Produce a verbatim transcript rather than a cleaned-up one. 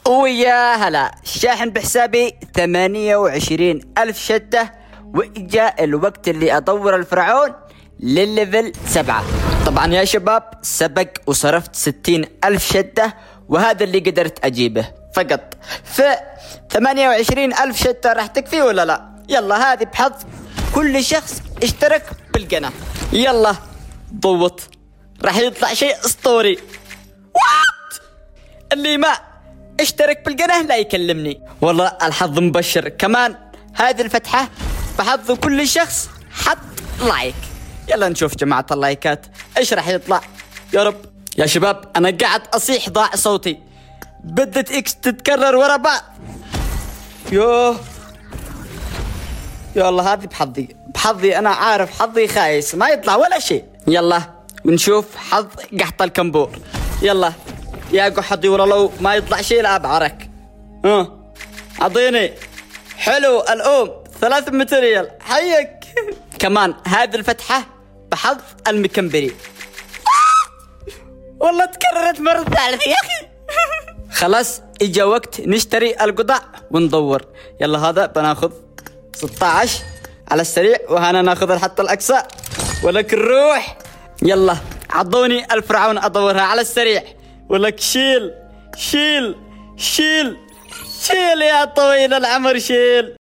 ويا هلا، شاحن بحسابي ثمانية وعشرين ألف شتة، وإجاء الوقت اللي أطور الفرعون للليفل سبعة. طبعا يا شباب سبق وصرفت ستين ألف شتة، وهذا اللي قدرت أجيبه فقط. ف ثمانية وعشرين ألف شتة راح تكفي ولا لا؟ يلا هذه بحظ كل شخص اشترك بالقناة. يلا ضوط، راح يطلع شيء اسطوري. وات اللي ما اشترك بالقناة لا يكلمني. والله الحظ مبشر. كمان هذه الفتحة بحظ كل شخص حط لايك. يلا نشوف جماعة اللايكات ايش راح يطلع يا رب. يا شباب انا قاعد اصيح ضاع صوتي، بدت اكس تتكرر ورا بعض. يوه يا الله، هذه بحظي بحظي انا عارف حظي خايس ما يطلع ولا شيء. يلا ونشوف حظ قحط الكمبور. يلا يا قحطي ورا لو ما يطلع شيء لا بعرك. ها اعطيني حلو الأم ثلاث ماتريال حيك. كمان هذه الفتحة بحظ المكمبري. والله تكررت مرة ثالثة يا أخي. خلاص إجا وقت نشتري القطع وندور. يلا هذا بناخذ ستة عشر على السريع، وهنا ناخذ الحط الأقصى ولك الروح. يلا عضوني الفرعون أدورها على السريع، ولك شيل شيل شيل شيل يا طويل العمر شيل.